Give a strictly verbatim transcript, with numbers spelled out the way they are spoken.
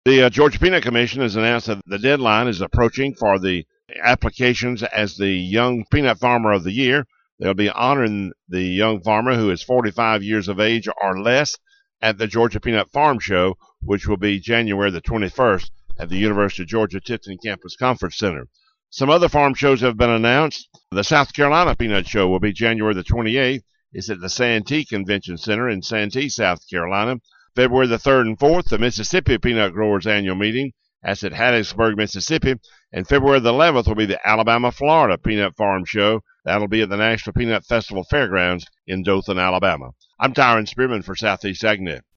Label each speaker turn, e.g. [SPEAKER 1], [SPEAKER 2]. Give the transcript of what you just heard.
[SPEAKER 1] The uh, Georgia Peanut Commission has announced that the deadline is approaching for the applications as the Young Peanut Farmer of the Year. They'll be honoring the young farmer who is forty-five years of age or less at the Georgia Peanut Farm Show, which will be January the twenty-first at the University of Georgia Tifton Campus Conference Center. Some other farm shows have been announced. The South Carolina Peanut Show will be January the twenty-eighth. It's at the Santee Convention Center in Santee, South Carolina. February the third and fourth, the Mississippi Peanut Growers Annual Meeting. That's at Hattiesburg, Mississippi. And February the eleventh will be the Alabama-Florida Peanut Farm Show. That'll be at the National Peanut Festival Fairgrounds in Dothan, Alabama. I'm Tyron Spearman for Southeast AgNet.